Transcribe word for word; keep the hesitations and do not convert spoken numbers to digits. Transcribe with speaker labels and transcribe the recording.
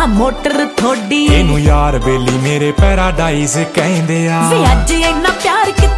Speaker 1: Motor ਥੋੜੀ।
Speaker 2: ਇਹਨੂੰ ਯਾਰ ਬੇਲੀ ਮੇਰੇ ਪੈਰਾਡਾਈਜ਼ ਕਹਿੰਦੇ ਆ।
Speaker 1: ਵੇ ਅੱਜ ਇੰਨਾ ਪਿਆਰ